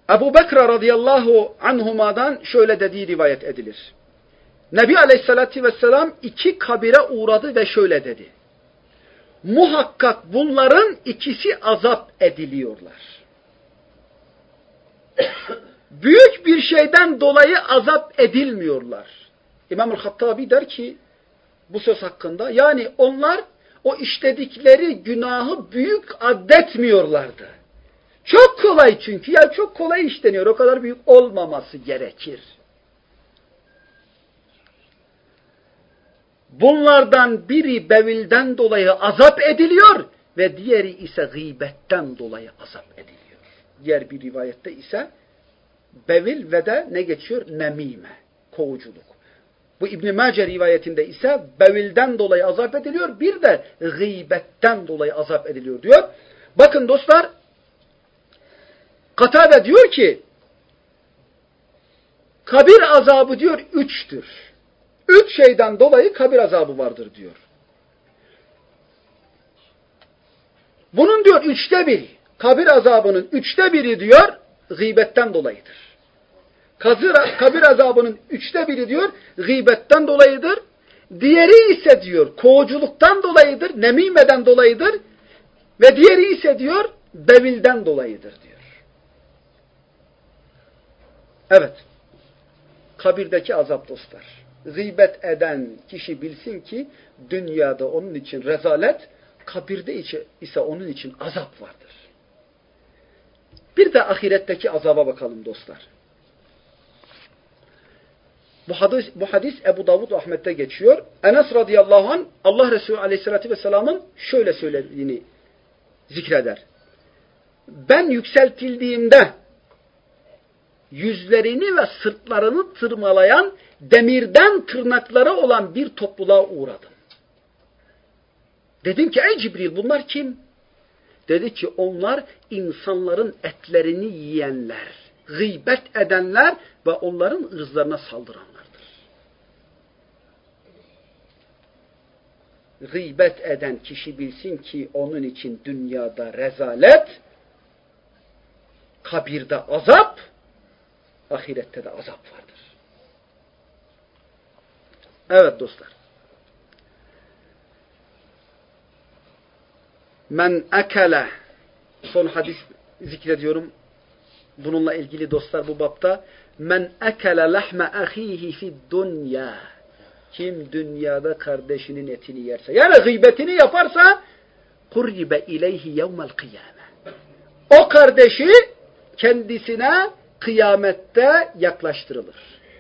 Ebu Bekir radıyallahu anhuma'dan şöyle dediği rivayet edilir. Nebi aleyhissalatü vesselam 2 kabire uğradı ve şöyle dedi. Muhakkak bunların ikisi azap ediliyorlar. Büyük bir şeyden dolayı azap edilmiyorlar. İmam-ül Hattabi der ki bu söz hakkında, yani onlar o işledikleri günahı büyük addetmiyorlardı. Çok kolay çünkü, ya çok kolay işleniyor, o kadar büyük olmaması gerekir. Bunlardan biri bevilden dolayı azap ediliyor ve diğeri ise gıybetten dolayı azap ediliyor. Diğer bir rivayette ise bevil ve de ne geçiyor? Nemime, kovuculuk. Bu İbn-i Mace rivayetinde ise bevilden dolayı azap ediliyor, bir de gıybetten dolayı azap ediliyor diyor. Bakın dostlar, Katade diyor ki, kabir azabı diyor 3'tür. 3 şeyden dolayı kabir azabı vardır diyor. Bunun diyor 3'te 1'i, kabir azabının 3'te 1'i diyor gıybetten dolayıdır. Kabir azabının 3'te 1'i diyor gıybetten dolayıdır. Diğeri ise diyor kovuculuktan dolayıdır, nemimeden dolayıdır ve diğeri ise diyor bevilden dolayıdır diyor. Evet. Kabirdeki azap dostlar. Gıybet eden kişi bilsin ki dünyada onun için rezalet, kabirde ise onun için azap vardır. Bir de ahiretteki azaba bakalım dostlar. Bu hadis Ebu Davud ve Ahmet'te geçiyor. Enes radıyallahu anh Allah Resulü aleyhissalatü vesselamın şöyle söylediğini zikreder. Ben yükseltildiğimde yüzlerini ve sırtlarını tırmalayan demirden tırnakları olan bir topluluğa uğradım. Dedim ki ey Cibril bunlar kim? Dedi ki onlar insanların etlerini yiyenler, gıybet edenler ve onların ırzlarına saldıranlardır. Gıybet eden kişi bilsin ki onun için dünyada rezalet, kabirde azap, ahirette de azap vardır. Evet dostlar. Men ekele, son hadis zikrediyorum. Bununla ilgili dostlar bu bapta. Men ekele lahme ahihi fid dunya. Kim dünyada kardeşinin etini yerse, yani gıybetini yaparsa kurribe ileyhi yevmel kıyame. O kardeşi kendisine kıyamette yaklaştırılır.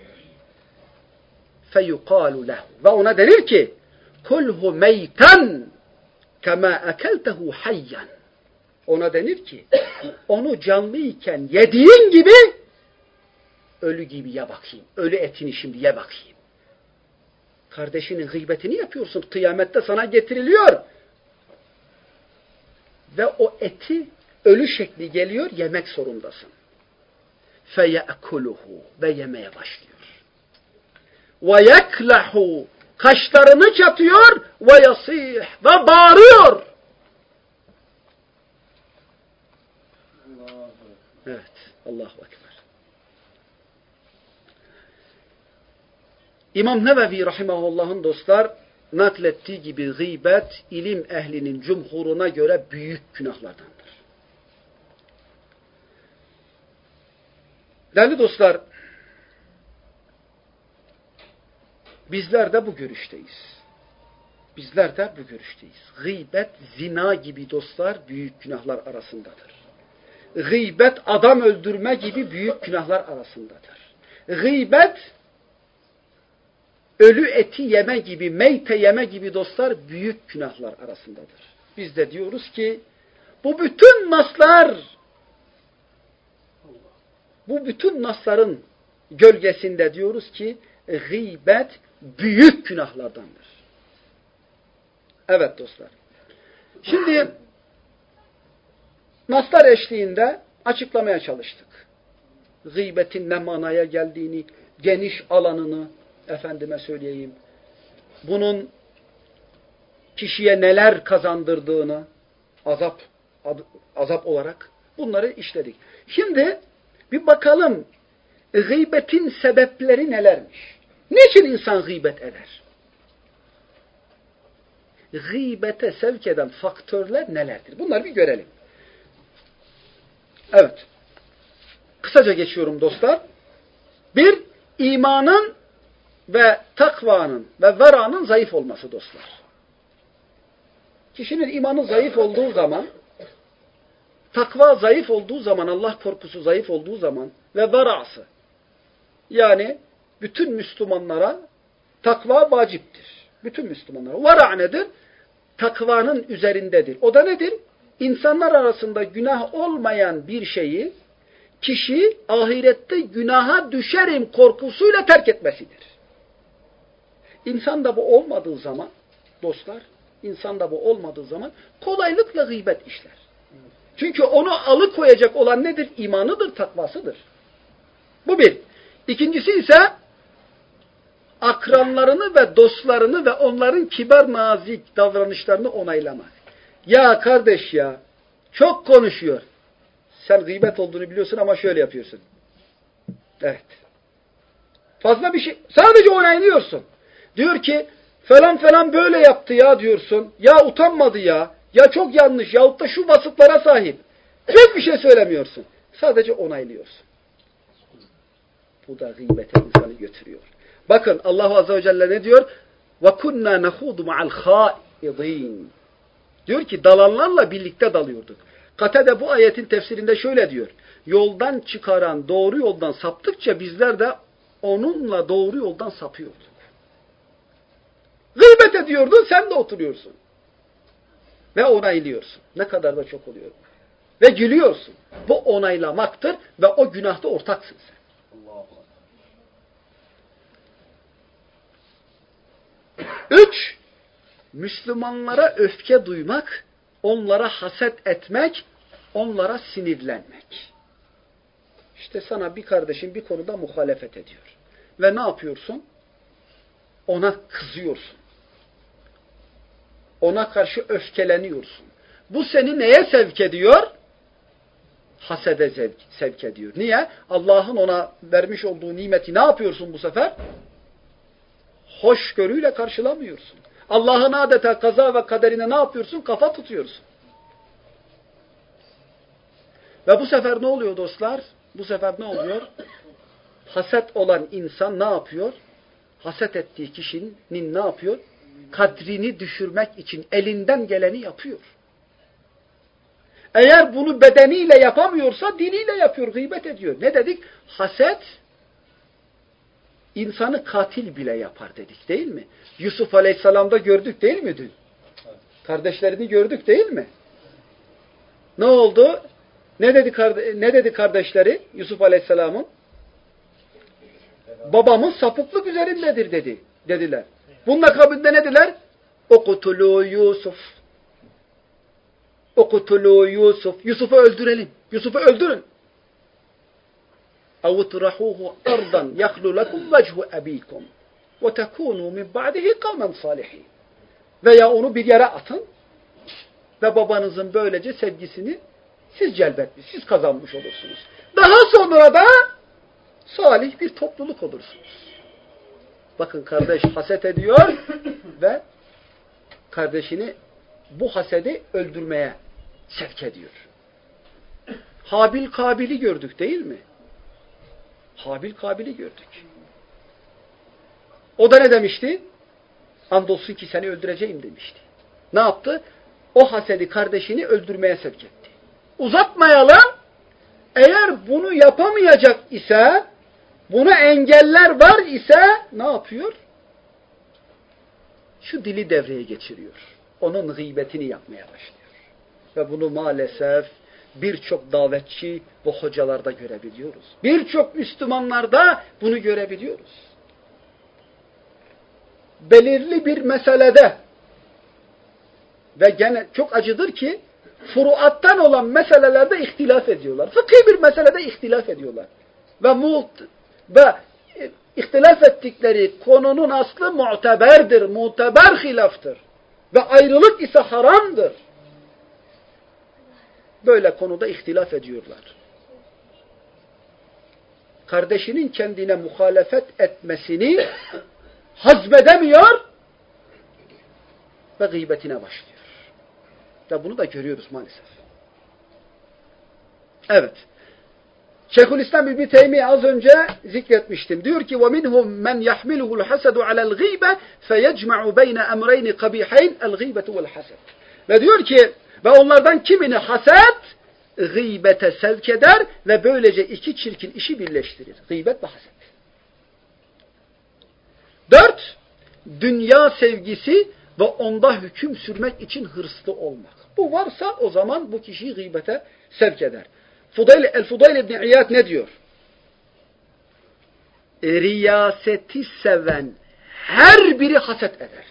Feyukalu lehu. Ve ona denir ki kulhu meyten kema ekeltehu hayyan. Ona denir ki onu canlıyken yediğin gibi ölü gibi ye bakayım. Ölü etini şimdi ye bakayım. Kardeşinin gıybetini yapıyorsun. Kıyamette sana getiriliyor. Ve o eti ölü şekli geliyor. Yemek zorundasın. Feyekuluhu. Ve yemeye başlıyor. Ve yeklahu. Kaşlarını çatıyor. Ve yasih. Ve bağırıyor. Evet. Allahu Ekber. İmam Nevevi rahimahullah'ın dostlar naklettiği gibi gıybet ilim ehlinin cumhuruna göre büyük günahlardandır. Değerli dostlar, bizler de bu görüşteyiz. Bizler de bu görüşteyiz. Gıybet, zina gibi dostlar büyük günahlar arasındadır. Gıybet, adam öldürme gibi büyük günahlar arasındadır. Gıybet, ölü eti yeme gibi, meyte yeme gibi dostlar büyük günahlar arasındadır. Biz de diyoruz ki bu bütün nasların gölgesinde diyoruz ki gıybet büyük günahlardandır. Evet dostlar. Şimdi naslar eşliğinde açıklamaya çalıştık. Gıybetin ne manaya geldiğini, geniş alanını, efendime söyleyeyim, bunun kişiye neler kazandırdığını azap olarak bunları işledik. Şimdi Bir bakalım gıybetin sebepleri nelermiş? Niçin insan gıybet eder? Gıybete sevk eden faktörler nelerdir? Bunları bir görelim. Evet. Kısaca geçiyorum dostlar. Bir, imanın ve takvanın ve veranın zayıf olması dostlar. Kişinin imanı zayıf olduğu zaman, takva zayıf olduğu zaman, Allah korkusu zayıf olduğu zaman ve verası, yani bütün Müslümanlara takva vaciptir. Bütün Müslümanlara. Vera nedir? Takvanın üzerindedir. O da nedir? İnsanlar arasında günah olmayan bir şeyi kişi ahirette günaha düşerim korkusuyla terk etmesidir. İnsanda bu olmadığı zaman, dostlar, insanda bu olmadığı zaman kolaylıkla gıybet işler. Çünkü onu alıkoyacak olan nedir? İmanıdır, takvasıdır. Bu bir. İkincisi ise akranlarını ve dostlarını ve onların kibar nazik davranışlarını onaylamak. Ya kardeş ya, çok konuşuyor. Sen gıybet olduğunu biliyorsun ama şöyle yapıyorsun. Evet. Fazla bir şey, sadece onaylıyorsun. Diyor ki falan falan böyle yaptı ya diyorsun. Ya utanmadı ya. Ya çok yanlış yahut da şu vasıflara sahip. Hiçbir şey söylemiyorsun. Sadece onaylıyorsun. Bu da gıybete insanı götürüyor. Bakın Allah Azze ve Celle ne diyor? وَكُنَّا نَخُوضُ مَعَ الْخَائِضِينَ Diyor ki dalanlarla birlikte dalıyorduk. Katade bu ayetin tefsirinde şöyle diyor. Yoldan çıkaran doğru yoldan saptıkça bizler de onunla doğru yoldan sapıyorduk. Gıybet ediyordun, sen de oturuyorsun. Ve onaylıyorsun. Ne kadar da çok oluyor. Ve gülüyorsun. Bu onaylamaktır ve o günahta ortaksın sen. Üç, Müslümanlara öfke duymak, onlara haset etmek, onlara sinirlenmek. İşte sana bir kardeşin bir konuda muhalefet ediyor. Ve ne yapıyorsun? Ona kızıyorsun. Ona karşı öfkeleniyorsun. Bu seni neye sevk ediyor? Hasede sevk ediyor. Niye? Allah'ın ona vermiş olduğu nimeti ne yapıyorsun bu sefer? Hoşgörüyle karşılamıyorsun. Allah'ın adeta kaza ve kaderine ne yapıyorsun? Kafa tutuyorsun. Ve bu sefer ne oluyor dostlar? Bu sefer ne oluyor? Haset olan insan ne yapıyor? Haset ettiği kişinin ne yapıyor? Kadrini düşürmek için elinden geleni yapıyor. Eğer bunu bedeniyle yapamıyorsa diliyle yapıyor, gıybet ediyor. Ne dedik? Haset insanı katil bile yapar dedik değil mi? Yusuf Aleyhisselam'da gördük değil mi dün? Kardeşlerini gördük değil mi? Ne oldu? Ne dedi kardeşleri Yusuf Aleyhisselam'ın? Babamız sapıklık üzerindedir dediler. Bunun akabinde ne dediler? Uqtulu Yusuf. Uqtulu Yusuf. Yusuf'u öldürelim. Yusuf'u öldürün. اَوْ تُرَحُوهُ اَرْضًا يَخْلُ لَكُمْ وَجْهُ اَب۪يكُمْ وَتَكُونُوا مِنْ بَعْدِهِ قَوْمًا صَالِحِينَ Veya onu bir yere atın ve babanızın böylece sevgisini siz celbetmiş, siz kazanmış olursunuz. Daha sonra da salih bir topluluk olursunuz. Bakın kardeş haset ediyor ve kardeşini bu hasedi öldürmeye sevk ediyor. Habil Kabil'i gördük değil mi? Habil Kabil'i gördük. O da ne demişti? Andolsun ki seni öldüreceğim demişti. Ne yaptı? O hasedi kardeşini öldürmeye sevk etti. Uzatmayalım. Eğer bunu yapamayacak ise, buna engeller var ise ne yapıyor? Şu dili devreye geçiriyor. Onun gıybetini yapmaya başlıyor. Ve bunu maalesef birçok davetçi ve hocalarda görebiliyoruz. Birçok Müslümanlarda bunu görebiliyoruz. Belirli bir meselede ve gene çok acıdır ki furuattan olan meselelerde ihtilaf ediyorlar. Fıkhi bir meselede ihtilaf ediyorlar. Ve ihtilaf ettikleri konunun aslı muteberdir. Muteber hilaftır. Ve ayrılık ise haramdır. Böyle konuda ihtilaf ediyorlar. kardeşinin kendine muhalefet etmesini hazmedemiyor ve gıybetine başlıyor. Ve bunu da görüyoruz maalesef. Evet. Şeyhülislam İbn Teymiye az önce zikretmiştim. Diyor ki وَمِنْهُمْ مَنْ يَحْمِلُهُ الْحَسَدُ عَلَى الْغِيبَةِ فَيَجْمَعُ بَيْنَ أَمْرَيْنِ قَبِيحَيْنِ الْغِيبَةُ وَالْحَسَدُ. Ve diyor ki ve onlardan kimini haset gıybete sevk eder ve böylece iki çirkin işi birleştirir. Gıybet ve haset. 4. Dünya sevgisi ve onda hüküm sürmek için hırslı olmak. Bu varsa o zaman bu kişiyi gıybete sevk eder. El-Fudayl İbn İyad ne diyor? Riyaseti seven her biri haset eder.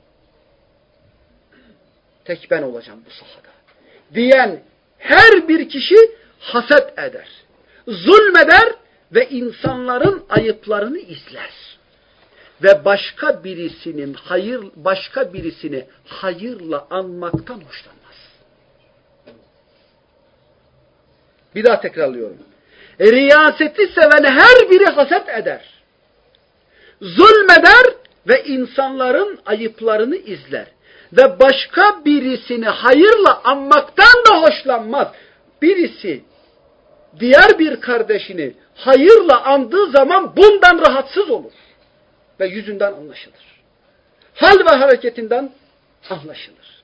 Tek ben olacağım bu sahada. Diyen her bir kişi haset eder. Zulmeder ve insanların ayıplarını izler. Ve başka birisini hayırla anmaktan hoşlanmaz. Bir daha tekrarlıyorum. Riyaseti seven her biri haset eder. Zulmeder ve insanların ayıplarını izler. Ve başka birisini hayırla anmaktan da hoşlanmaz. Birisi diğer bir kardeşini hayırla andığı zaman bundan rahatsız olur. Ve yüzünden anlaşılır. Hal ve hareketinden anlaşılır.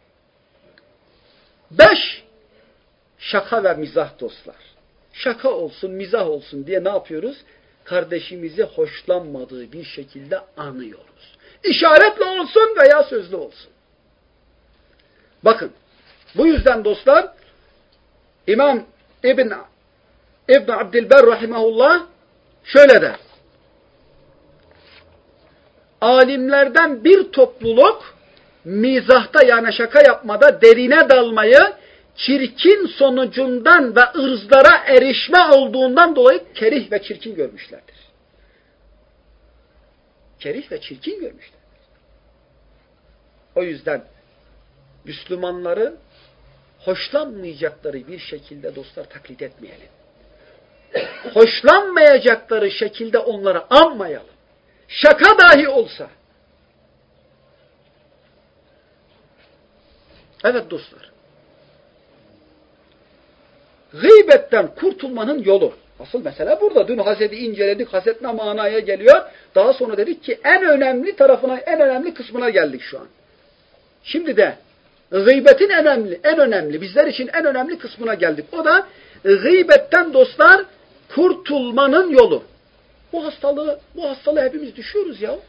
5. Şaka ve mizah dostlar. Şaka olsun, mizah olsun diye ne yapıyoruz? Kardeşimizi hoşlanmadığı bir şekilde anıyoruz. İşaretle olsun veya sözlü olsun. Bakın, bu yüzden dostlar, İmam İbn Abdülber rahimahullah şöyle der. Alimlerden bir topluluk mizahta yani şaka yapmada derine dalmayı çirkin sonucundan ve ırzlara erişme olduğundan dolayı kerih ve çirkin görmüşlerdir. Kerih ve çirkin görmüşlerdir. O yüzden Müslümanları hoşlanmayacakları bir şekilde dostlar taklit etmeyelim. Hoşlanmayacakları şekilde onları anmayalım. Şaka dahi olsa. Evet dostlar. Gıybetten kurtulmanın yolu. Asıl mesele burada. Dün hasedi inceledik. Haset ne manaya geliyor? Daha sonra dedik ki en önemli tarafına, en önemli kısmına geldik şu an. Şimdi de gıybetin en önemli, bizler için en önemli kısmına geldik. O da gıybetten dostlar kurtulmanın yolu. Bu hastalığı hepimiz düşüyoruz ya.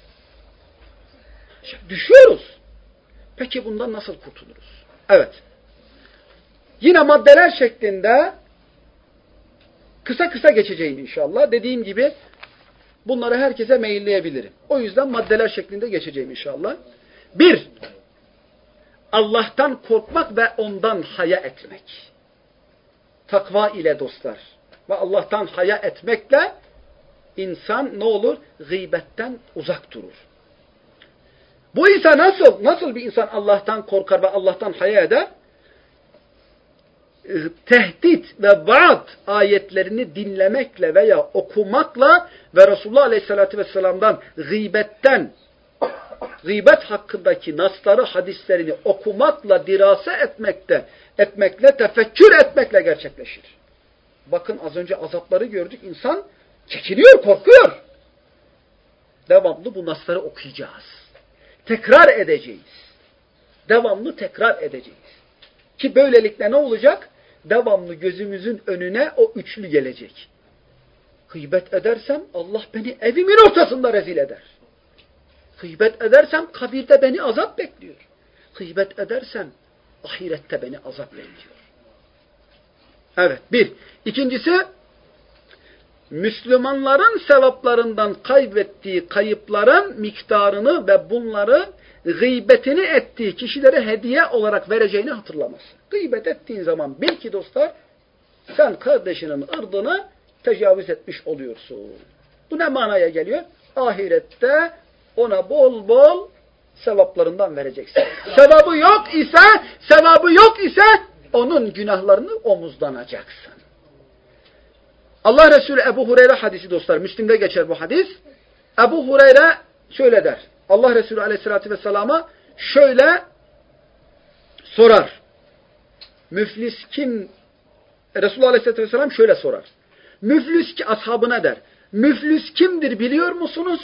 Düşüyoruz. Peki bundan nasıl kurtuluruz? Evet. Yine maddeler şeklinde kısa kısa geçeceğim inşallah. Dediğim gibi bunları herkese mailleyebilirim. O yüzden maddeler şeklinde geçeceğim inşallah. 1. Allah'tan korkmak ve ondan haya etmek. Takva ile dostlar. Ve Allah'tan haya etmekle insan ne olur? Gıybetten uzak durur. Bu insan nasıl bir insan Allah'tan korkar ve Allah'tan haya eder? Tehdit ve vaat ayetlerini dinlemekle veya okumakla ve Resulullah Aleyhisselatü Vesselam'dan gıybet hakkındaki nasları, hadislerini okumakla, dirase etmekle, tefekkür etmekle gerçekleşir. Bakın az önce azapları gördük. İnsan çekiniyor, korkuyor. Devamlı bu nasları okuyacağız. Tekrar edeceğiz. Devamlı tekrar edeceğiz. Ki böylelikle ne olacak? Devamlı gözümüzün önüne o üçlü gelecek. Gıybet edersem Allah beni evimin ortasında rezil eder. Gıybet edersem kabirde beni azap bekliyor. Gıybet edersem ahirette beni azap bekliyor. Evet, bir. İkincisi, Müslümanların sevaplarından kaybettiği kayıpların miktarını ve bunları gıybetini ettiği kişilere hediye olarak vereceğini hatırlaması. Gıybet ettiğin zaman bil ki dostlar, sen kardeşinin ırdını tecavüz etmiş oluyorsun. Bu ne manaya geliyor? Ahirette ona bol bol sevaplarından vereceksin. Sevabı yok ise onun günahlarını omuzlanacaksın. Allah Resulü Ebu Hureyre hadisi dostlar. Müslim'de geçer bu hadis. Ebu Hureyre şöyle der. Allah Resulü Aleyhisselatü Vesselam'a şöyle sorar. Müflis kim? Resulullah Aleyhisselatü Vesselam şöyle sorar. Müflis ki ashabına der. Müflis kimdir biliyor musunuz?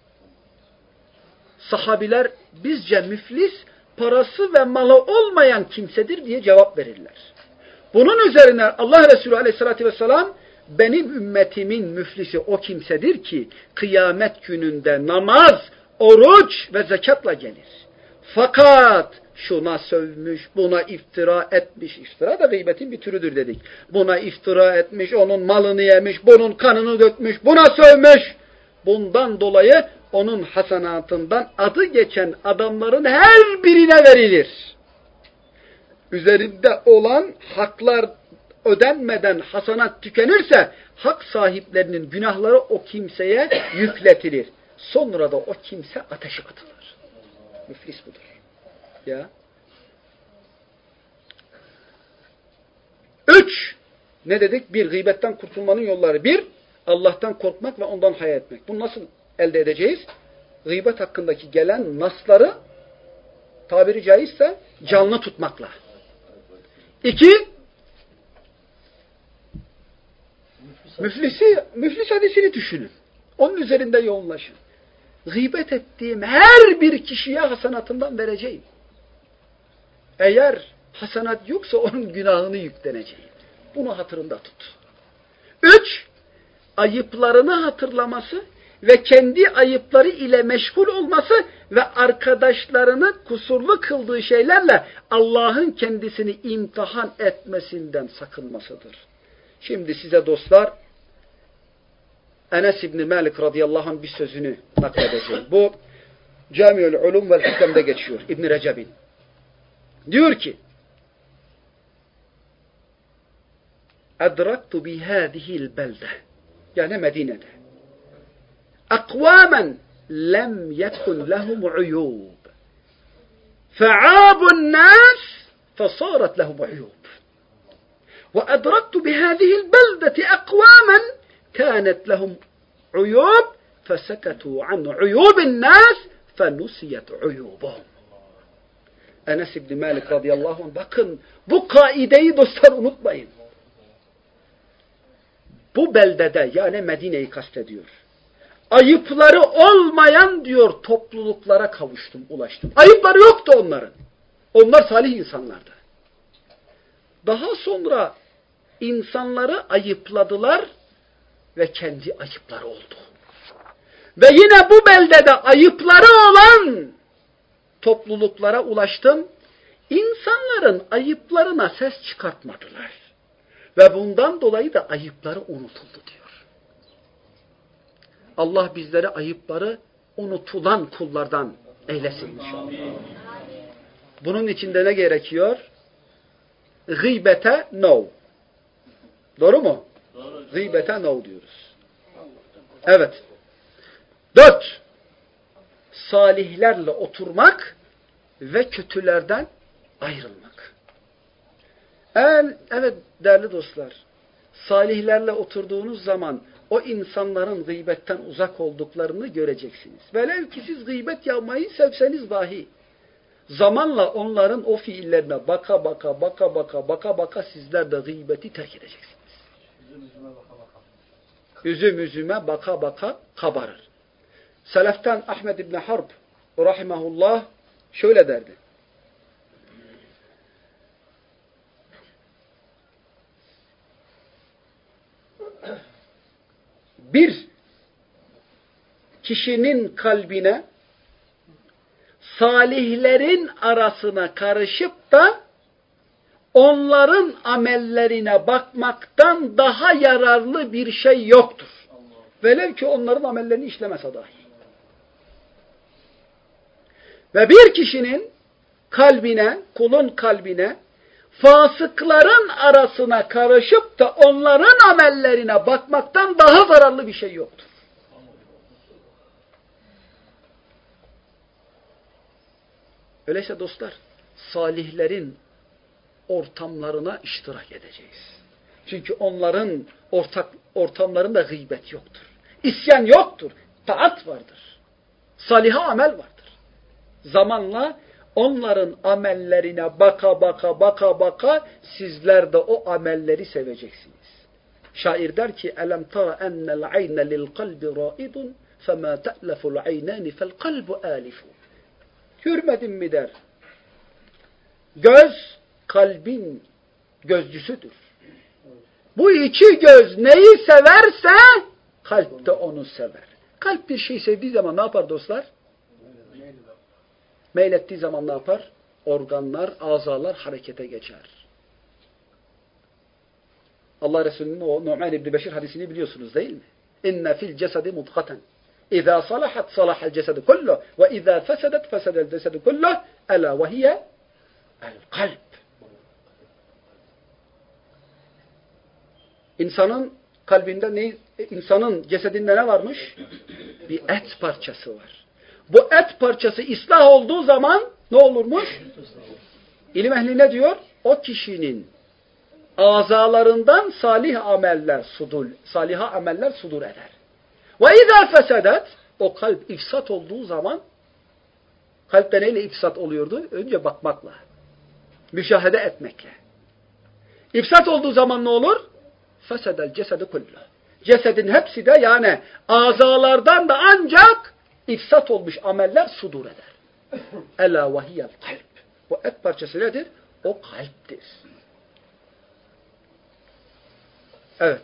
Sahabiler bizce müflis parası ve malı olmayan kimsedir diye cevap verirler. Bunun üzerine Allah Resulü Aleyhisselatü Vesselam benim ümmetimin müflisi o kimsedir ki kıyamet gününde namaz, oruç ve zekatla gelir. Fakat şuna sövmüş, buna iftira etmiş. İftira da gıybetin bir türüdür dedik. Buna iftira etmiş, onun malını yemiş, bunun kanını dökmüş, buna sövmüş. Bundan dolayı onun hasenatından adı geçen adamların her birine verilir. Üzerinde olan haklar ödenmeden hasenat tükenirse hak sahiplerinin günahları o kimseye yükletilir. Sonra da o kimse ateşe atılır. Müflis budur. Ya. 3. Ne dedik? 1. Gıybetten kurtulmanın yolları. 1. Allah'tan korkmak ve ondan haya etmek. Bunu nasıl elde edeceğiz? Gıybet hakkındaki gelen nasları tabiri caizse canlı tutmakla. 2. Müflis hadisini düşünün. Onun üzerinde yoğunlaşın. Gıybet ettiğim her bir kişiye hasenatından vereceğim. Eğer hasenat yoksa onun günahını yükleneceğim. Bunu hatırında tut. 3. Ayıplarını hatırlaması ve kendi ayıpları ile meşgul olması ve arkadaşlarını kusurlu kıldığı şeylerle Allah'ın kendisini imtihan etmesinden sakınmasıdır. Şimdi size dostlar Enes İbni Malik radıyallahu anh bir sözünü nakledeceğim. Bu Camiül Ulum vel Hikem'de geçiyor İbn Recep'in. Diyor ki Edraktu bihâzihil belde yani Medine'de akvâmen lem yekun lehum uyûb fe'âbun nâs fesâret lehum uyûb ve edraktu bihâzihil beldeti akvâmen kânet lehum uyûb feseketû an uyûbin nâs fenusiyet uyûbuhum. Enes İbni Malik radıyallahu anh bakın bu kaideyi dostlar unutmayın. Bu beldede yani Medine'yi kastediyor. Ayıpları olmayan diyor topluluklara kavuştum, ulaştım. Ayıpları yoktu onların. Onlar salih insanlardı. Daha sonra insanları ayıpladılar ve kendi ayıpları oldu. Ve yine bu beldede ayıpları olan topluluklara ulaştım. İnsanların ayıplarına ses çıkartmadılar. Ve bundan dolayı da ayıpları unutuldu diyor. Allah bizleri ayıpları unutulan kullardan eylesin inşallah. Bunun içinde ne gerekiyor? Gıybete no. Doğru mu? Doğru. Gıybete no diyoruz. Evet. 4. Salihlerle oturmak ve kötülerden ayrılmak. Evet değerli dostlar. Salihlerle oturduğunuz zaman o insanların gıybetten uzak olduklarını göreceksiniz. Velev ki siz gıybet yapmayı sevseniz dahi zamanla onların o fiillerine baka baka sizler de gıybeti terk edeceksiniz. Üzüm üzüme baka kabarır. Seleften Ahmed İbni Harb rahimahullah şöyle derdi. Bir kişinin kalbine salihlerin arasına karışıp da onların amellerine bakmaktan daha yararlı bir şey yoktur. Velev ki onların amellerini işlemese dahi. Ve bir kişinin kalbine, kulun kalbine fasıkların arasına karışıp da onların amellerine bakmaktan daha zararlı bir şey yoktur. Öyleyse dostlar, salihlerin ortamlarına iştirak edeceğiz. Çünkü onların ortamlarında gıybet yoktur. İsyan yoktur. Taat vardır. Saliha amel vardır. Zamanla onların amellerine baka sizler de o amelleri seveceksiniz. Şair der ki elem tara ennel ayne lil kalbi raidun fema te'leful aynani fel kalbu alifu. Görmedin mi der. Göz kalbin gözcüsüdür. Bu iki göz neyi severse kalp de onu sever. Kalp bir şey sevdiği zaman ne yapar dostlar? Meylettiği zaman ne yapar? Organlar, azalar harekete geçer. Allah Resulü'nün o Nu'man İbni Beşir hadisini biliyorsunuz değil mi? İnne fil cesedi mudgaten. İzâ salahat salahal cesedu kulluh ve izâ fesedet fesedel cesedu kulluh elâ ve hiye el kalp. İnsanın kalbinde insanın cesedinde ne varmış? Bir et parçası var. Bu et parçası ıslah olduğu zaman ne olurmuş? İlim ehli ne diyor? O kişinin azalarından salih ameller sudur eder. Ve izâ fesedet o kalp ifsat olduğu zaman kalpte neyle ifsat oluyordu? Önce bakmakla. Müşahede etmekle. İfsat olduğu zaman ne olur? Fesedel cesedu kullu. Cesedin hepsi de yani azalardan da ancak ifsat olmuş ameller sudur eder. Ela ve hiyel kalp. Bu et parçası nedir? O kalptir. Evet.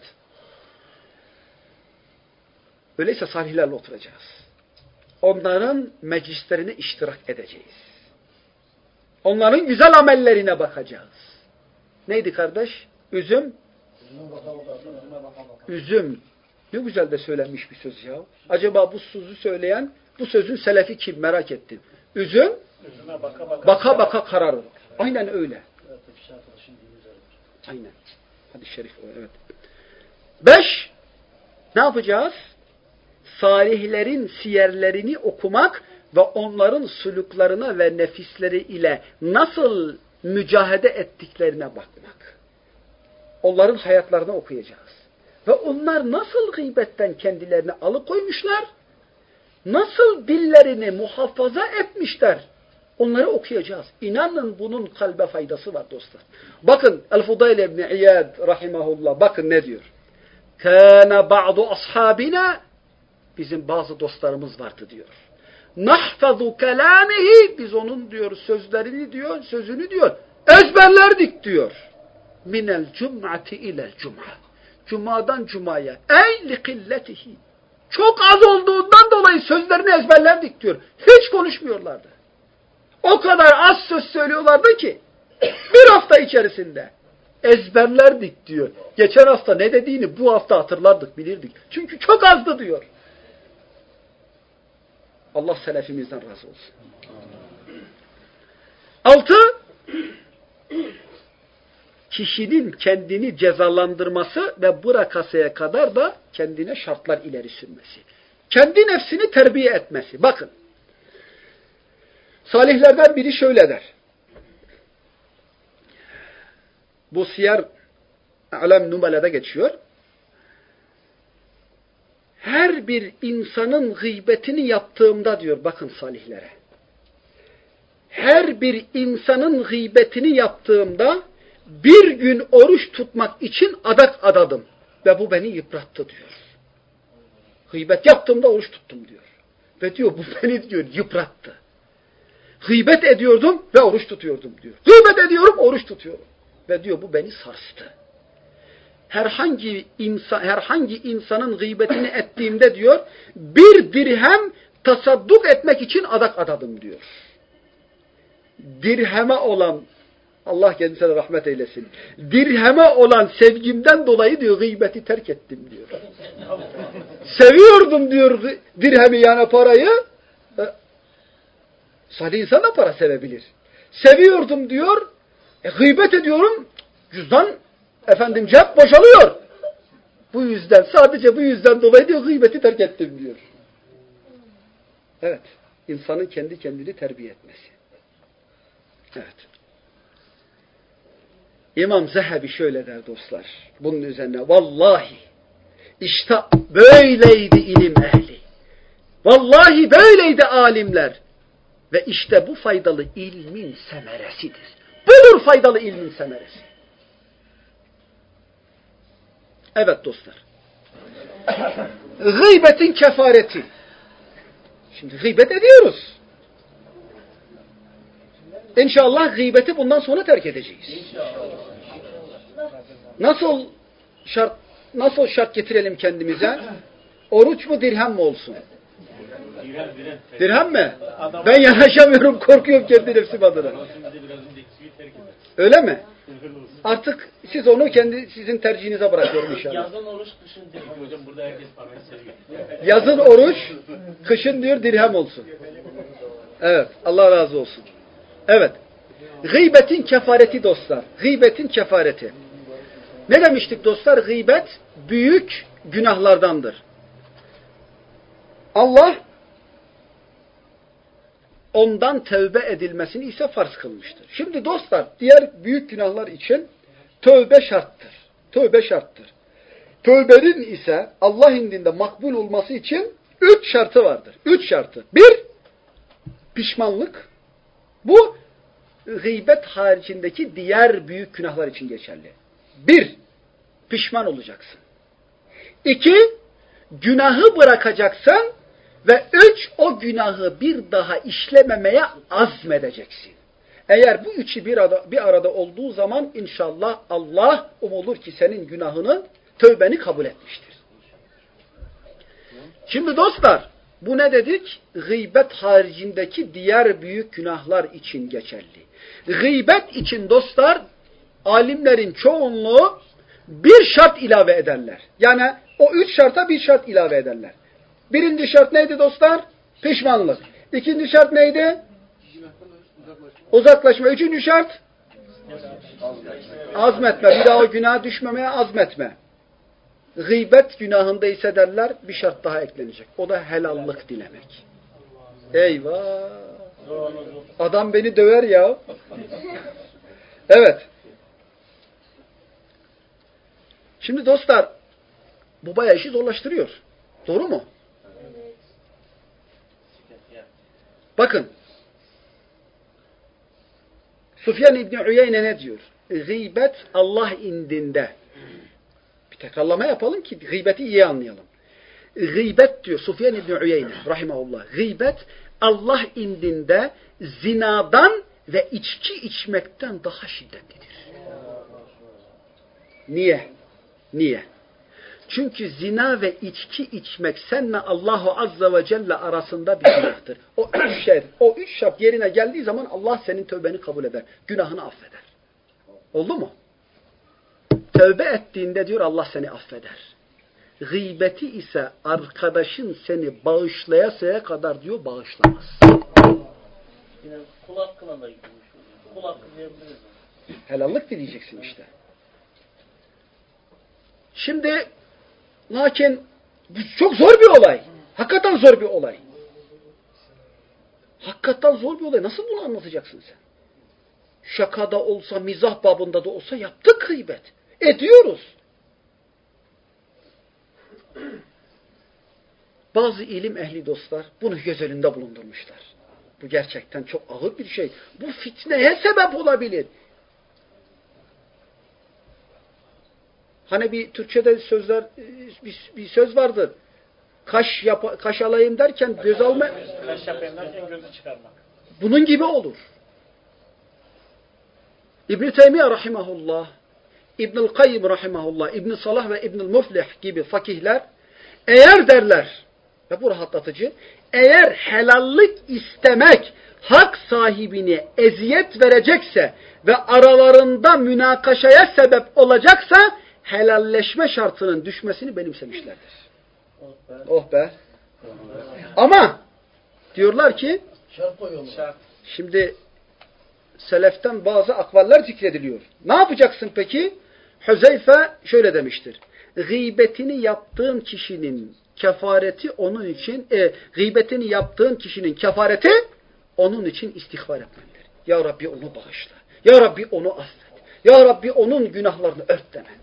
Öyleyse salihlerle oturacağız. Onların meclislerine iştirak edeceğiz. Onların güzel amellerine bakacağız. Neydi kardeş? Üzüm. Ne güzel de söylenmiş bir söz ya. Acaba bu sözü söyleyen, bu sözün selefi kim? Merak ettim. Üzüm baka kararır. Aynen öyle. Aynen. Hadis-i şerif o. Evet. 5. Ne yapacağız? Salihlerin siyerlerini okumak ve onların suluklarına ve nefisleri ile nasıl mücahede ettiklerine bakmak. Onların hayatlarını okuyacağız. Ve onlar nasıl gıybetten kendilerini alıkoymuşlar, nasıl dillerini muhafaza etmişler, onları okuyacağız. İnanın bunun kalbe faydası var dostlar. Bakın El-Fudayl ibn İyad rahimahullah, bakın ne diyor. Kâne ba'du ashabina, bizim bazı dostlarımız vardı diyor. Nahfazu kelâmihi, biz onun diyor sözünü diyor ezberlerdik diyor. Minel cum'ati ilel cum'a. Cuma'dan cumaya. Ey li killetihi. Çok az olduğundan dolayı sözlerini ezberlerdik diyor. Hiç konuşmuyorlardı. O kadar az söz söylüyorlardı ki bir hafta içerisinde ezberlerdik diyor. Geçen hafta ne dediğini bu hafta hatırlardık, bilirdik. Çünkü çok azdı diyor. Allah selefimizden razı olsun. 6. Kişinin kendini cezalandırması ve bırakasıya kadar da kendine şartlar ileri sürmesi. Kendi nefsini terbiye etmesi. Bakın. Salihlerden biri şöyle der. Bu Siyer Alem Nubale'de geçiyor. Her bir insanın gıybetini yaptığımda diyor, bakın salihlere. Her bir insanın gıybetini yaptığımda bir gün oruç tutmak için adak adadım. Ve bu beni yıprattı diyor. Gıybet yaptığımda oruç tuttum diyor. Ve diyor bu beni diyor yıprattı. Gıybet ediyordum ve oruç tutuyordum diyor. Gıybet ediyorum, oruç tutuyorum. Ve diyor bu beni sarstı. Herhangi insanın gıybetini ettiğimde diyor, bir dirhem tasadduk etmek için adak adadım diyor. Dirheme olan, Allah kendisine rahmet eylesin, dirheme olan sevgimden dolayı diyor gıybeti terk ettim diyor. Seviyordum diyor dirhemi, yani parayı. Salih insan da para sevebilir. Seviyordum diyor, gıybet ediyorum, cüzdan cep boşalıyor. Bu yüzden, sadece bu yüzden dolayı diyor gıybeti terk ettim diyor. Evet, insanın kendi kendini terbiye etmesi. Evet. İmam Zehebi şöyle der dostlar. Bunun üzerine vallahi işte böyleydi ilim ehli. Vallahi böyleydi alimler. Ve işte bu faydalı ilmin semeresidir. Budur faydalı ilmin semeresi. Evet dostlar. Gıybetin kefareti. Şimdi gıybet ediyoruz. İnşallah gıybeti bundan sonra terk edeceğiz. Nasıl şart getirelim kendimize? Oruç mu dirhem mi olsun? Dirhem mi? Ben yanaşamıyorum, korkuyorum kendi nefsim adına. Öyle mi? Artık siz onu sizin tercihinize bırakıyorum inşallah. Yazın oruç, kışın dirhem. Hocam burada herkes parayı seviyor. Yazın oruç, kışın diyor dirhem olsun. Evet, Allah razı olsun. Evet. Gıybetin kefareti dostlar. Gıybetin kefareti. Ne demiştik dostlar? Gıybet büyük günahlardandır. Allah ondan tövbe edilmesini ise farz kılmıştır. Şimdi dostlar diğer büyük günahlar için tövbe şarttır. Tövbe şarttır. Tövbenin ise Allah indinde makbul olması için 3 şartı vardır. 3 şartı. 1. Pişmanlık. Bu gıybet haricindeki diğer büyük günahlar için geçerli. 1. Pişman olacaksın. 2. Günahı bırakacaksın. Ve 3. O günahı bir daha işlememeye azmedeceksin. Eğer bu üçü bir arada olduğu zaman inşallah Allah umulur ki senin günahını, tövbeni kabul etmiştir. Şimdi dostlar bu ne dedik? Gıybet haricindeki diğer büyük günahlar için geçerli. Gıybet için dostlar alimlerin çoğunluğu bir şart ilave ederler. Yani o 3 şarta bir şart ilave ederler. Birinci şart neydi dostlar? Pişmanlık. İkinci şart neydi? Uzaklaşma. Üçüncü şart? Azmetme. Bir daha o günaha düşmemeye azmetme. Gıybet günahında ise derler bir şart daha eklenecek. O da helallık dilemek. Eyvah! Adam beni döver ya. Evet. Şimdi dostlar bu bayağı işi zorlaştırıyor. Doğru mu? Bakın. Süfyan İbni Uyeyne ne diyor? Gıybet Allah indinde. Bir tekrarlama yapalım ki gıybeti iyi anlayalım. Gıybet diyor Süfyan İbni Uyeyne rahimahullah. Gıybet Allah indinde zinadan ve içki içmekten daha şiddetlidir. Niye? Niye? Çünkü zina ve içki içmek senle Allahu Azze ve Celle arasında bir günahtır. O üç şart yerine geldiği zaman Allah senin tövbeni kabul eder. Günahını affeder. Oldu mu? Tövbe ettiğinde diyor Allah seni affeder. Gıybeti ise arkadaşın seni bağışlayasaya kadar diyor bağışlamaz. Yine kul hakkına da gitmiş. Kul hakkı diyebiliriz. Helallik diyeceksin işte. Şimdi lakin çok zor bir olay. Hakikaten zor bir olay. Hakikaten zor bir olay. Nasıl bunu anlatacaksın sen? Şakada olsa, mizah babında da olsa yaptık gıybet. Ediyoruz. Bazı ilim ehli dostlar bunu göz önünde bulundurmuşlar. Bu gerçekten çok ağır bir şey. Bu fitneye sebep olabilir. Hani bir Türkçe'de bir söz vardır. Kaş alayım derken göz alma. Kaş yapayım derken gözü çıkarmak. Bunun gibi olur. İbn-i Teymiye rahimahullah, İbn-i Kayyim rahimahullah, İbn-i Salah ve İbn-i Muflih gibi fakihler eğer derler, ve bu rahatlatıcı, eğer helallik istemek hak sahibine eziyet verecekse ve aralarında münakaşaya sebep olacaksa helalleşme şartının düşmesini benimsemişlerdir. Oh be. Ama diyorlar ki şimdi seleften bazı akvaller zikrediliyor. Ne yapacaksın peki? Hüzeyfe şöyle demiştir. Gıybetini yaptığın kişinin kefareti onun için gıybetini yaptığın kişinin kefareti onun için istiğfar etmendir. Ya Rabbi onu bağışla. Ya Rabbi onu affet. Ya Rabbi onun günahlarını ört deme.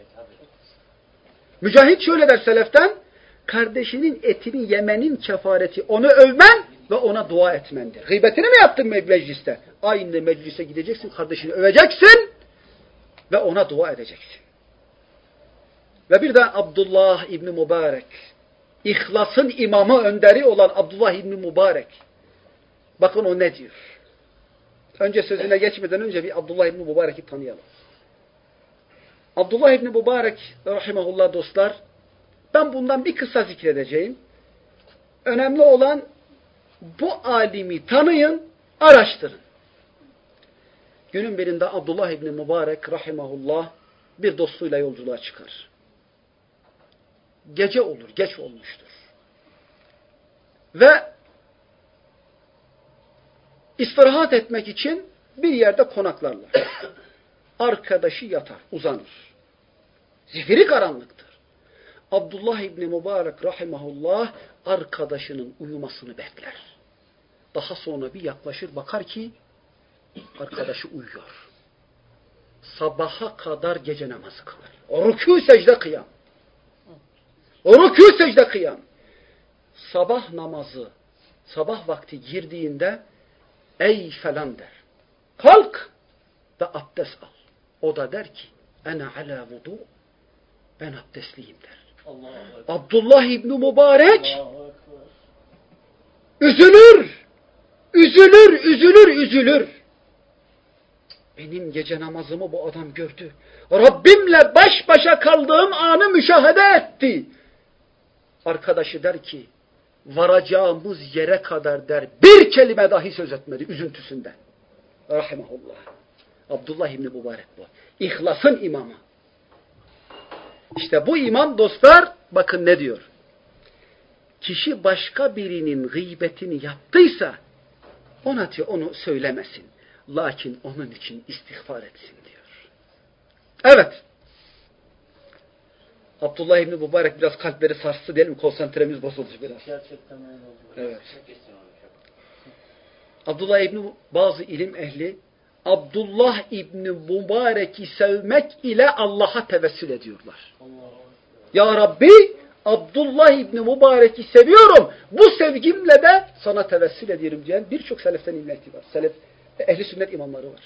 Mücahit şöyle der seleften, kardeşinin etini yemenin kefareti onu övmen ve ona dua etmendir. Gıybetini mi yaptın mecliste? Aynı meclise gideceksin, kardeşini öveceksin ve ona dua edeceksin. Ve bir de Abdullah İbni Mübarek, İhlas'ın imamı, önderi olan Abdullah İbni Mübarek. Bakın o ne diyor? Önce sözüne geçmeden önce bir Abdullah İbni Mübarek'i tanıyalım. Abdullah İbni Mübarek rahimahullah dostlar, ben bundan bir kısa zikredeceğim. Önemli olan bu alimi tanıyın, araştırın. Günün birinde Abdullah İbni Mübarek rahimahullah bir dostuyla yolculuğa çıkar. Gece olur, geç olmuştur. Ve istirahat etmek için bir yerde konaklarlar. Arkadaşı yatar, uzanır. Zifiri karanlıktır. Abdullah İbni Mübarek rahimahullah arkadaşının uyumasını bekler. Daha sonra bir yaklaşır, bakar ki arkadaşı uyuyor. Sabaha kadar gece namazı kılar. O rükû secde kıyam. O rükû secde kıyam. Sabah namazı, sabah vakti girdiğinde ey falan der. Kalk ve abdest al. O da der ki ene ala vudu, ben abdestliyim der. Abdullah İbni Mübarek üzülür. Üzülür. Benim gece namazımı bu adam gördü. Rabbimle baş başa kaldığım anı müşahede etti. Arkadaşı der ki varacağımız yere kadar der bir kelime dahi söz etmedi üzüntüsünden. Rahimahullah. Abdullah İbni Mübarek bu. İhlas'ın imamı. İşte bu imam dostlar bakın ne diyor. Kişi başka birinin gıybetini yaptıysa ona diyor onu söylemesin. Lakin onun için istiğfar etsin diyor. Evet. Abdullah İbni Mübarek biraz kalpleri sarstı değil mi? Konsantremiz bozuldu biraz. Gerçekten öyle oldu. Evet. Abdullah İbni bazı ilim ehli Abdullah İbni Mübarek'i sevmek ile Allah'a tevessül ediyorlar. Ya Rabbi Abdullah İbni Mübarek'i seviyorum. Bu sevgimle de sana tevessül ediyorum diyen birçok seleften illeti var. Selef, ehli sünnet imamları var.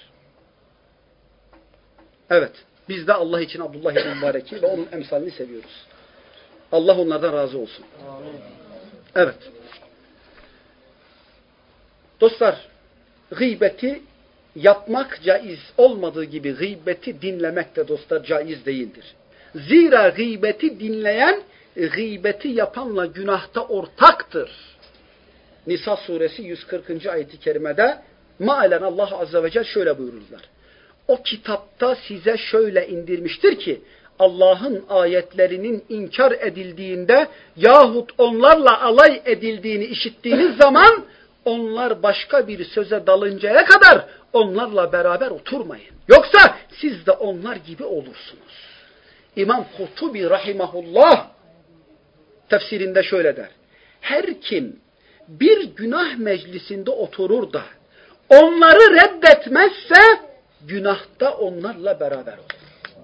Evet. Biz de Allah için Abdullah İbni Mübarek'i ve onun emsalini seviyoruz. Allah onlardan razı olsun. Amin. Evet. Dostlar, gıybeti yapmak caiz olmadığı gibi gıybeti dinlemek de dostlar caiz değildir. Zira gıybeti dinleyen, gıybeti yapanla günahta ortaktır. Nisa suresi 140. ayet-i kerimede mealen Allah azze ve celle şöyle buyururlar. O kitapta size şöyle indirmiştir ki Allah'ın ayetlerinin inkar edildiğinde yahut onlarla alay edildiğini işittiğiniz zaman onlar başka bir söze dalıncaya kadar onlarla beraber oturmayın. Yoksa siz de onlar gibi olursunuz. İmam Kurtubi rahimahullah tefsirinde şöyle der. Her kim bir günah meclisinde oturur da onları reddetmezse günahta onlarla beraber olur.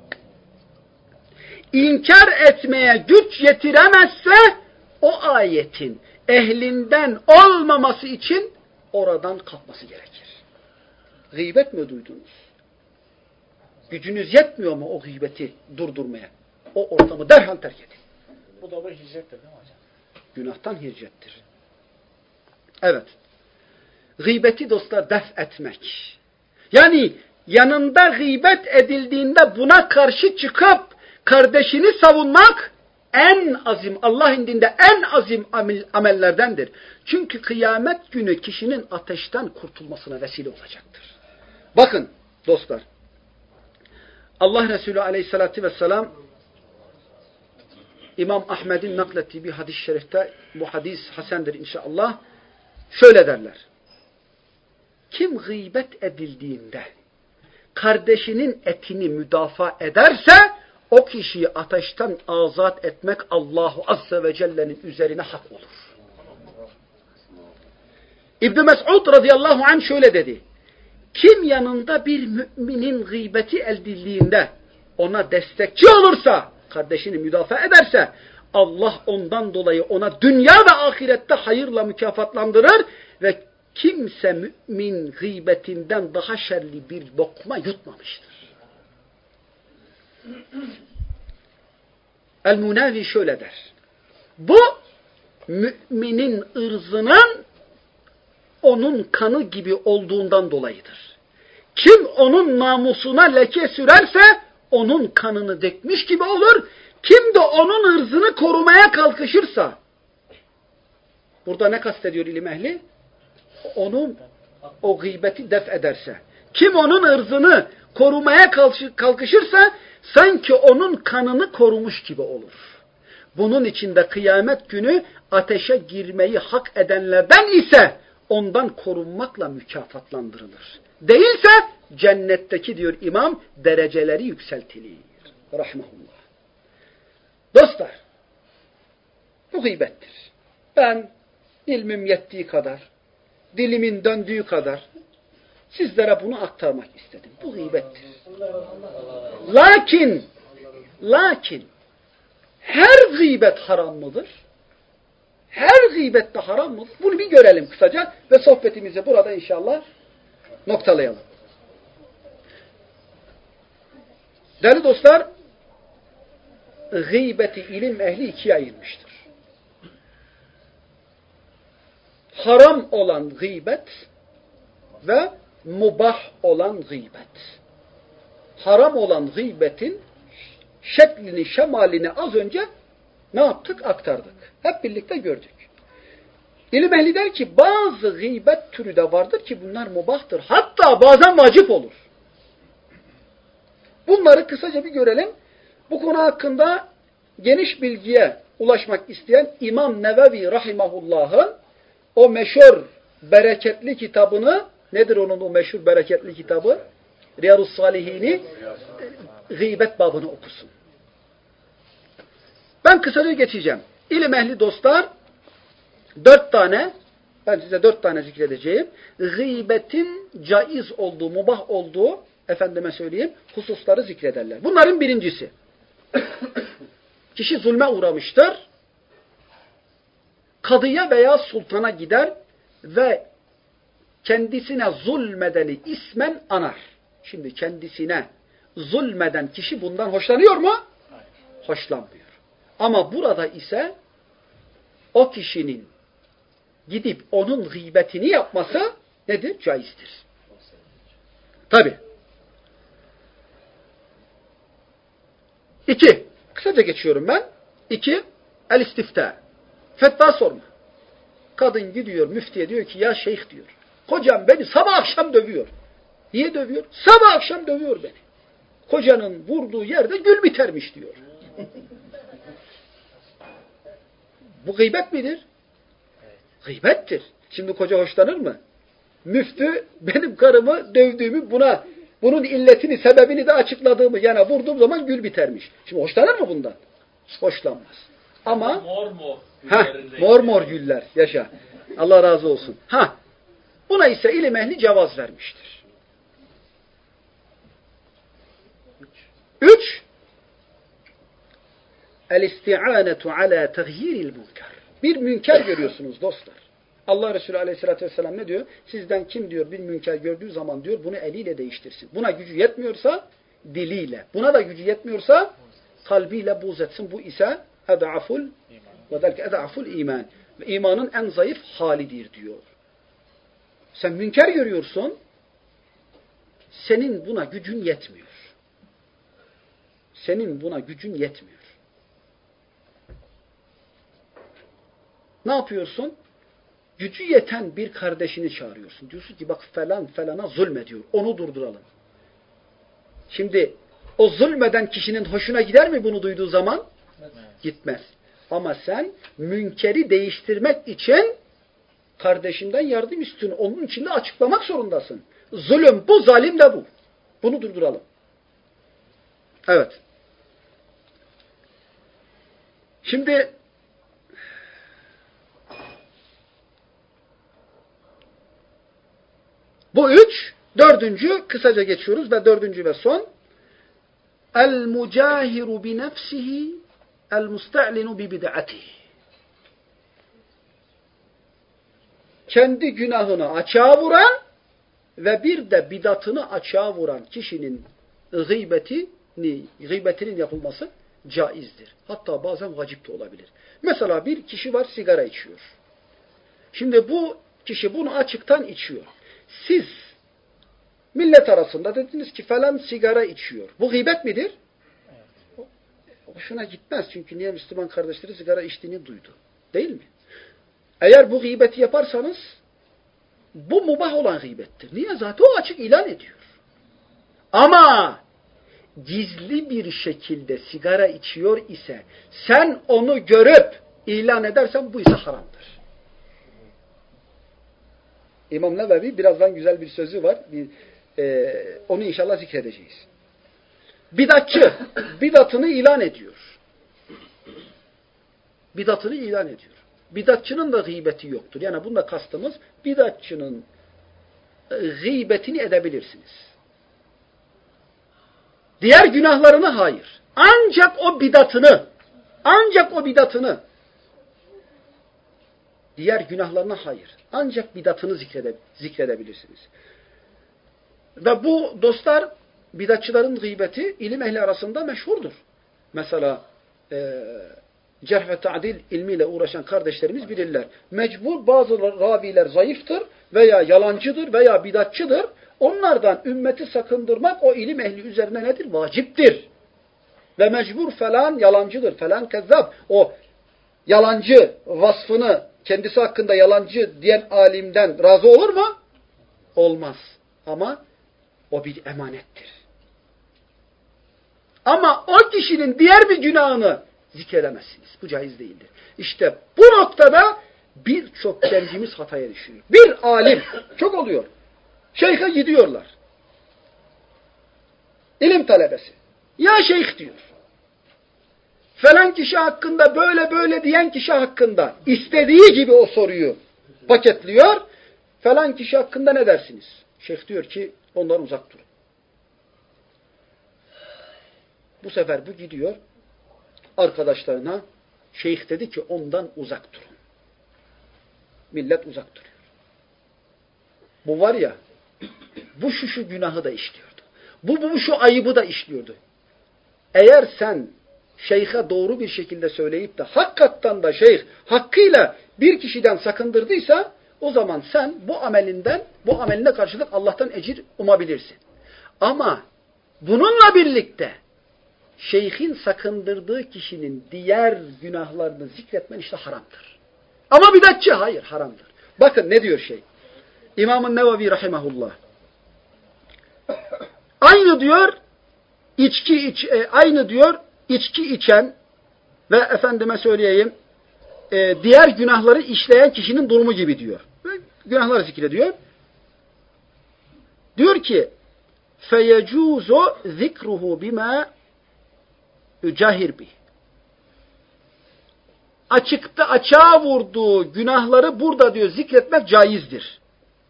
İnkar etmeye güç yetiremezse o ayetin ehlinden olmaması için oradan kalkması gerekir. Gıybet mi duydunuz? Gücünüz yetmiyor mu o gıybeti durdurmaya? O ortamı derhal terk edin. Bu da bir hicrettir değil mi hocam? Günahtan hicrettir. Evet. Gıybeti dostlar def etmek. Yani yanında gıybet edildiğinde buna karşı çıkıp kardeşini savunmak en azim, Allah indinde en azim amellerdendir. Çünkü kıyamet günü kişinin ateşten kurtulmasına vesile olacaktır. Bakın dostlar, Allah Resulü aleyhissalatü vesselam İmam Ahmed'in naklettiği bir hadis-i şerifte, bu hadis hasendir inşallah, şöyle derler. Kim gıybet edildiğinde kardeşinin etini müdafaa ederse o kişiyi ateşten azat etmek Allahu Azze ve Celle'nin üzerine hak olur. İbn-i Mes'ud radıyallahu anh şöyle dedi. kim yanında bir müminin gıybeti edildiğinde ona destekçi olursa, kardeşini müdafaa ederse, Allah ondan dolayı ona dünya ve ahirette hayırla mükafatlandırır ve kimse mümin gıybetinden daha şerli bir lokma yutmamıştır. El-Munavi şöyle der. Bu müminin ırzının onun kanı gibi olduğundan dolayıdır. Kim onun namusuna leke sürerse onun kanını dökmüş gibi olur. Kim de onun ırzını korumaya kalkışırsa, burada ne kastediyor ilim ehli? O gıybeti def ederse. Kim onun ırzını korumaya kalkışırsa sanki onun kanını korumuş gibi olur. Bunun için de kıyamet günü ateşe girmeyi hak edenlerden ise ondan korunmakla mükafatlandırılır. Değilse cennetteki diyor imam dereceleri yükseltilir. Rahmetullah. Dostlar, bu gıybettir. Ben ilmim yettiği kadar, dilimin döndüğü kadar sizlere bunu aktarmak istedim. Bu gıybettir. Lakin her gıybet haram mıdır? Her gıybet de haram mıdır? Bunu bir görelim kısaca ve sohbetimizi burada inşallah noktalayalım. Değerli dostlar, gıybeti ilim ehli ikiye ayırmıştır. Haram olan gıybet ve mubah olan gıybet. Haram olan gıybetin şeklini, şemalini az önce ne yaptık? Aktardık. Hep birlikte gördük. İlim ehli der ki bazı gıybet türü de vardır ki bunlar mubahtır. Hatta bazen vacip olur. Bunları kısaca bir görelim. Bu konu hakkında geniş bilgiye ulaşmak isteyen İmam Nevevi Rahimahullah'ın o meşhur bereketli kitabını, nedir onun o meşhur bereketli kitabı? Riyadus Salihini, gıybet babını okusun. Ben kısaca geçeceğim. İlim ehli dostlar, ben size 4 tane zikredeceğim. Gıybetin caiz olduğu, mubah olduğu, efendime söyleyeyim, hususları zikrederler. Bunların birincisi, kişi zulme uğramıştır, kadıya veya sultana gider ve kendisine zulmedeni ismen anar. Şimdi kendisine zulmeden kişi bundan hoşlanıyor mu? Hayır. Hoşlanmıyor. Ama burada ise o kişinin gidip onun gıybetini yapması nedir? Caizdir. Tabi. 2. Kısaca geçiyorum ben. 2. El-istifta. Fetva sorma. Kadın gidiyor müftiye diyor ki ya şeyh diyor. Kocam beni sabah akşam dövüyor. Niye dövüyor? Sabah akşam dövüyor beni. Kocanın vurduğu yerde gül bitermiş diyor. Bu gıybet midir? Gıybettir. Şimdi koca hoşlanır mı? Müftü benim karımı dövdüğümü bunun illetini, sebebini de açıkladığımı yani vurduğum zaman gül bitermiş. Şimdi hoşlanır mı bundan? Hoşlanmaz. Ama mor mor güller. Yaşa. Allah razı olsun. Buna ise ilim ehli cevaz vermiştir. 3. El-isti'anetu ala taghyiril münker. Bir münker görüyorsunuz dostlar. Allah Resulü Aleyhisselatü Vesselam ne diyor? Sizden kim diyor bir münker gördüğü zaman diyor bunu eliyle değiştirsin. Buna gücü yetmiyorsa diliyle. Buna da gücü yetmiyorsa kalbiyle buğz etsin. Bu ise ed'aful ve belki ed'aful iman. Ve imanın en zayıf halidir diyor. Sen münker görüyorsun. Senin buna gücün yetmiyor. Senin buna gücün yetmiyor. Ne yapıyorsun? Gücü yeten bir kardeşini çağırıyorsun. Diyorsun ki bak falan falana zulmediyor. Onu durduralım. Şimdi o zulmeden kişinin hoşuna gider mi bunu duyduğu zaman? Gitmez. Ama sen münkeri değiştirmek için kardeşinden yardım istiyorsun. Onun için de açıklamak zorundasın. Zulüm bu, zalim de bu. Bunu durduralım. Evet. Şimdi bu 3 Dördüncü, kısaca geçiyoruz ve dördüncü ve son. El-mucahiru bi nefsihi el-musta'linu bi bid'atihi. Kendi günahını açığa vuran ve bir de bidatını açığa vuran kişinin gıybetinin yapılması caizdir. Hatta bazen vacip de olabilir. Mesela bir kişi var, sigara içiyor. Şimdi bu kişi bunu açıktan içiyor. Siz millet arasında dediniz ki falan sigara içiyor. Bu gıybet midir? Evet. Hoşuna gitmez. Çünkü niye Müslüman kardeşleri sigara içtiğini duydu. Değil mi? Eğer bu gıybeti yaparsanız bu mubah olan gıybettir. Niye? Zaten o açık ilan ediyor. Ama gizli bir şekilde sigara içiyor ise sen onu görüp ilan edersen bu ise haramdır. İmam Nevevi birazdan güzel bir sözü var. Onu inşallah zikredeceğiz. Bidatçı bidatını ilan ediyor. Bidatını ilan ediyor. Bidatçının da gıybeti yoktur. Yani bunda kastımız bidatçının gıybetini edebilirsiniz. Diğer günahlarını hayır. Ancak o bidatını diğer günahlarına hayır. Ancak bidatını zikredebilirsiniz. Ve bu dostlar bidatçıların gıybeti ilim ehli arasında meşhurdur. Mesela cerh ve ta'dil ilmiyle uğraşan kardeşlerimiz bilirler. Mecbur bazı raviler zayıftır veya yalancıdır veya bidatçıdır. Onlardan ümmeti sakındırmak o ilim ehli üzerine nedir? Vaciptir. Ve mecbur falan yalancıdır, falan kezzab. O yalancı vasfını kendisi hakkında yalancı diyen alimden razı olur mu? Olmaz. Ama o bir emanettir. Ama o kişinin diğer bir günahını zikredemezsiniz. Bu caiz değildir. İşte bu noktada birçok gencimiz hataya düşüyor. Bir alim, çok oluyor. Şeyhe gidiyorlar. İlim talebesi. Ya şeyh diyor. Falan kişi hakkında böyle böyle diyen kişi hakkında istediği gibi o soruyu paketliyor. Falan kişi hakkında ne dersiniz? Şeyh diyor ki ondan uzak durun. Bu sefer bu gidiyor arkadaşlarına, şeyh dedi ki ondan uzak durun. Millet uzak duruyor. Bu var ya, bu şu günahı da işliyordu. Bu şu ayıbı da işliyordu. Eğer sen şeyhe doğru bir şekilde söyleyip de hakikaten da şeyh hakkıyla bir kişiden sakındırdıysa o zaman sen bu ameline karşılık Allah'tan ecir umabilirsin. Ama bununla birlikte şeyhin sakındırdığı kişinin diğer günahlarını zikretmen işte haramdır. Ama bidatçı hayır haramdır. Bakın ne diyor şey. İmam-ı Nevevi rahimahullah. Aynı diyor içki içen ve efendime söyleyeyim diğer günahları işleyen kişinin durumu gibi diyor. Günahları zikrediyor. Diyor ki feyecuzu zikruhu bima yücahir bih. Açığa vurduğu günahları burada diyor zikretmek caizdir.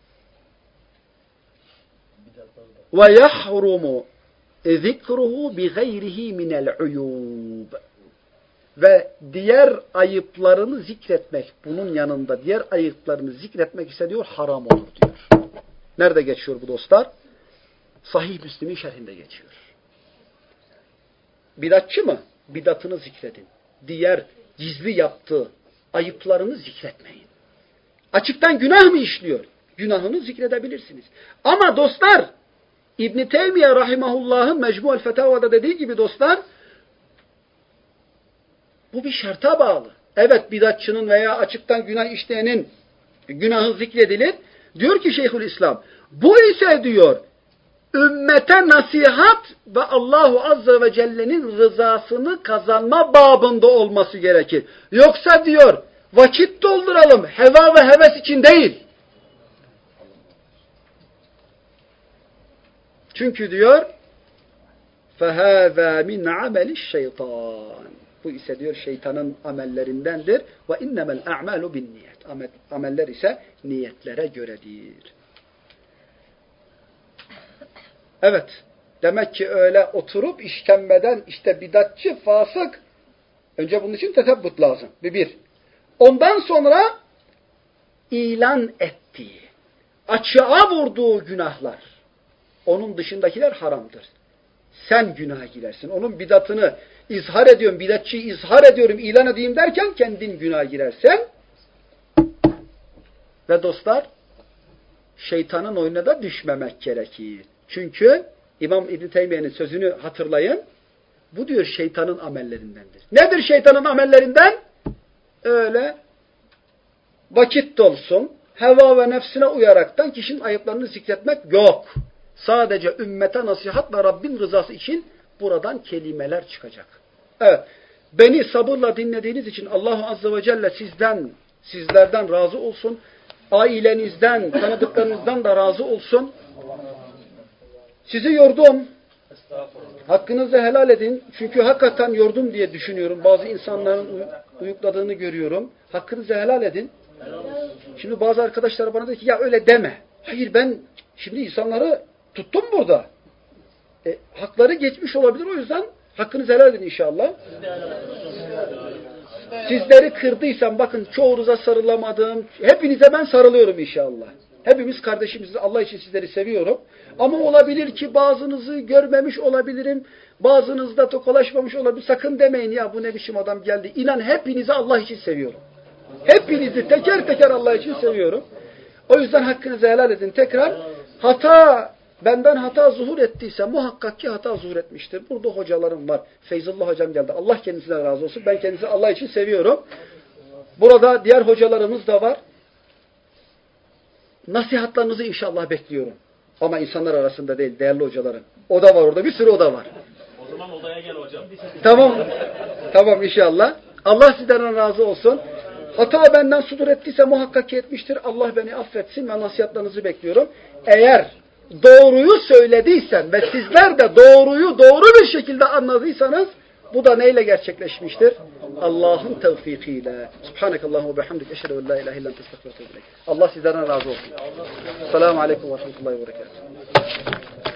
Ve yahrumu zikruhu bi gayrihi minel uyub. Ve diğer ayıplarını zikretmek, bunun yanında diğer ayıplarını zikretmek ise diyor haram olur diyor. Nerede geçiyor bu dostlar? Sahih Müslim'in şerhinde geçiyor. Bidatçı mı? Bidatını zikredin. Diğer gizli yaptığı ayıplarını zikretmeyin. Açıktan günah mı işliyor? Günahını zikredebilirsiniz. Ama dostlar, İbn-i Teymiye Rahimahullah'ın Mecmu'l Fetava'da dediği gibi dostlar, bu bir şarta bağlı. Evet bidatçının veya açıktan günah işleyenin günahı zikredilir. Diyor ki Şeyhülislam, bu ise diyor, ümmete nasihat ve Allahu Azze ve Celle'nin rızasını kazanma babında olması gerekir. Yoksa diyor, vakit dolduralım, heva ve heves için değil. Çünkü diyor, فَهَذَا مِنْ عَمَلِ الشَّيْطَانِ Bu ise diyor şeytanın amellerindendir. وَاِنَّمَا الْاَعْمَالُ بِالنِّيَةِ Ameller ise niyetlere göredir. Evet. Demek ki öyle oturup işkembeden işte bidatçı, fasık. Önce bunun için tesebbüt lazım. Bir. Ondan sonra ilan ettiği, açığa vurduğu günahlar. Onun dışındakiler haramdır. Sen günaha girersin. Onun bidatını izhar ediyorum, bidatçıyı izhar ediyorum, ilan edeyim derken kendin günaha girersen. Ve dostlar, şeytanın oyununa da düşmemek gerekir. Çünkü İmam İbn Teymiye'nin sözünü hatırlayın. Bu diyor şeytanın amellerindendir. Nedir şeytanın amellerinden? Öyle vakit dolsun, heva ve nefsine uyaraktan kişinin ayıplarını zikretmek yok. Sadece ümmete nasihat ve Rabbin rızası için buradan kelimeler çıkacak. Evet. Beni sabırla dinlediğiniz için Allah Azze ve Celle sizlerden razı olsun. Ailenizden, tanıdıklarınızdan da razı olsun. Sizi yordum. Hakkınızı helal edin. Çünkü hakikaten yordum diye düşünüyorum. Bazı insanların uyukladığını görüyorum. Hakkınızı helal edin. Şimdi bazı arkadaşlar bana dedi ki ya öyle deme. Hayır ben şimdi insanları tuttum burada. Hakları geçmiş olabilir o yüzden hakkınızı helal edin inşallah. Sizleri kırdıysam bakın çoğunuza sarılamadım. Hepinize ben sarılıyorum inşallah. Hepimiz kardeşimiz. Allah için sizleri seviyorum. Ama olabilir ki bazınızı görmemiş olabilirim. Bazınızda tokalaşmamış olabilir. Sakın demeyin ya bu ne biçim adam geldi. İnan hepinizi Allah için seviyorum. Hepinizi teker teker Allah için seviyorum. O yüzden hakkınızı helal edin. Tekrar benden hata zuhur ettiyse muhakkak ki hata zuhur etmiştir. Burada hocalarım var. Feyzullah hocam geldi. Allah kendisinden razı olsun. Ben kendisini Allah için seviyorum. Burada diğer hocalarımız da var. Nasihatlarınızı inşallah bekliyorum. Ama insanlar arasında değil, değerli hocalarım. O da var orada. Bir sürü oda var. O zaman odaya gel hocam. Tamam. Tamam inşallah. Allah sizden razı olsun. Hata benden sudur ettiyse muhakkak ki etmiştir. Allah beni affetsin ve nasihatlarınızı bekliyorum. Eğer doğruyu söylediysem ve sizler de doğruyu doğru bir şekilde anladıysanız bu da neyle gerçekleşmiştir? Allah'ın tevfikiyle. Subhanakallahumma ve bihamdik eşhedü en la ilahe illa ente estağfiruke ve etûbü ileyk. Allah sizden razı olsun. Selamun aleyküm ve rahmetullahi ve berekatuhu.